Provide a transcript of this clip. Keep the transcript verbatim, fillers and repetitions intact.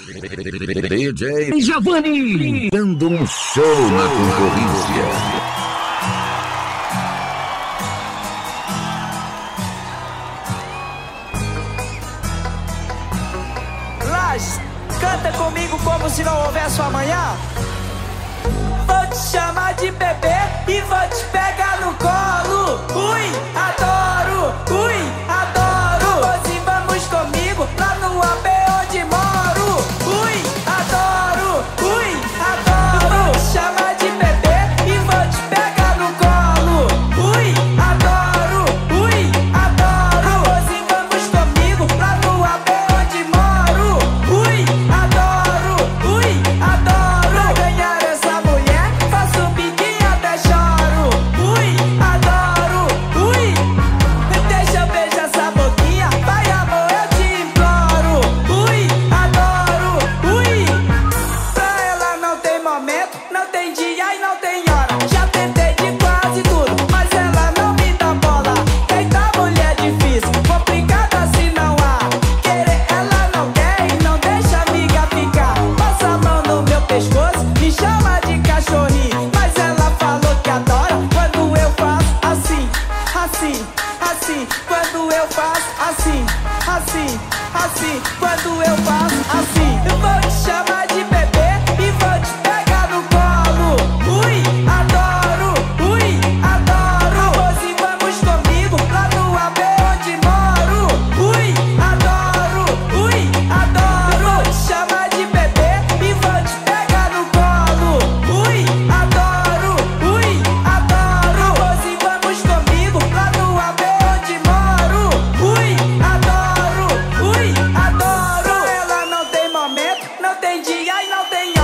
D J Giovanni dando um show na concorrência. Lages, canta comigo como se não houvesse um amanhã. Vou te chamar de bebê e vou te pegar no colo. Ui, adoro, ui, adoro. Hoje vamos comigo lá no A B onde moro. Ui, adoro, ui, adoro. Vou te chamar de bebê e vou te pegar no colo. Ui, adoro, ui, adoro. Hoje vamos comigo lá no A B onde moro. Ui, adoro, ui, adoro. Pra ganhar essa mulher faço biquinho até choro. Ui, adoro, ui. Deixa eu beijar essa boquinha, vai amor, eu te imploro. Ui, adoro, ui. Pra ela não tem momento, não tem dia e não tem hora. Já tentei de quase tudo, mas ela não me dá bola. Eita mulher difícil, complicada se não há. Querer ela não quer e não deixa a amiga ficar. Passa a mão no meu pescoço, me chama de cachorrinho. Mas ela falou que adora quando eu faço assim, assim, assim. Quando eu faço assim, assim, assim. Quando eu faço assim, eu vou te chamar de bebê e vou te pegar no colo. Ui, adoro, ui, adoro. Hoje vamos comigo lá no A B onde moro. Ui, adoro, ui, adoro. Vou te chamar de bebê e vou te pegar no colo. Ui, adoro, ui, adoro. Hoje vamos comigo lá no A B onde moro. Ui, adoro, ui, adoro. Pra ela não tem momento, não tem dia e não tem hora.